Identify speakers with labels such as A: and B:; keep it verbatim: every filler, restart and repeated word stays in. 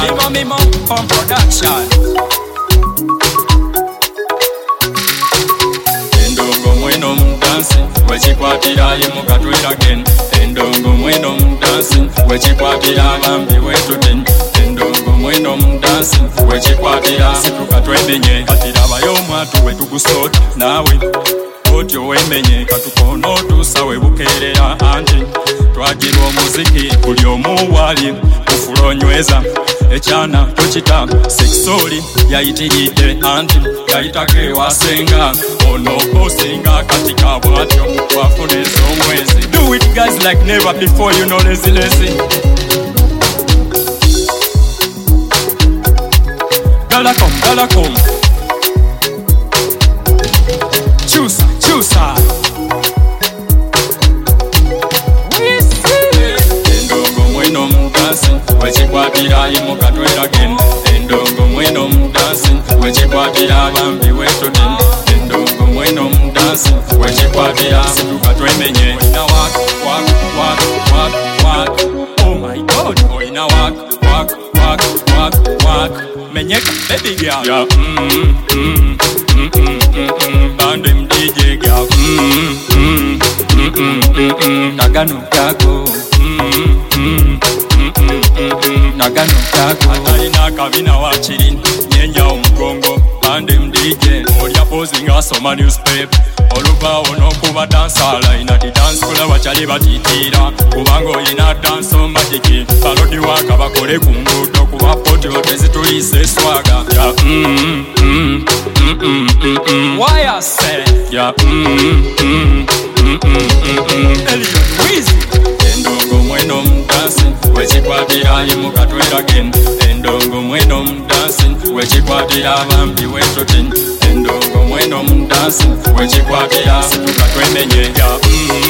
A: Mimo Mimo on production. Endongo mweno mdansi wechikwatira yemukatwira again. Endongo mweno mdansi wechikwatira bambi wetu ten. Endongo mweno mdansi wechikwatira situkatwemenye katira bayo mwatu wetukusota nawe otyo wemenye katukono tusawe bukerera anti twagira omuziki buli omu wali kufulonyweza ekyana tukita sexoli yayitiridde anti yayitake wasenga ono osinga katika bwatyo wafuneza omwezi. Do it guys like never before, you know, lazy lazy. Gala come, gala come. Chusa, chusa. Endongo mweno mdansi wechikwatira yemukatwera again. Endongo mweno mdansi wechikwatira bambi wetu ten. Endongo mweno mdansi wechikwatira situkatwemenye. Oina wak, wak, wak, wak, wak. Oh my god. Oina wak, wak, wak, wak, wak. Menyeka baby girl. Yeah, mm, mm, mm, mm, mm, mm, mm. And them D J girl. Mm, mm, mm, mm, mm, mm. Nagano kako. Mm, mm, mm, mm, mm, mm. Nagano kako. Atalina kabina wachirin nyenya umugongo. And them D J Olia posing asoma newspaper. Oluba ono kuba dansala ina di dance kula wachali batitira. Kubango ina dance on magiki. Balodi waka bakole kungudo kuba poti otezi tuise swaga. Ya mm mm mm mm mm mm. Why I say ya mm mm mm mm mm mm. Elliot Weezy. Endongo mweno mdansi wechikwatira yemukatwera again. Endongo mweno mdansi wechikwatira bambi wetu ten. Endongo mweno mdansi wechikwatira situkatwemenye ya mm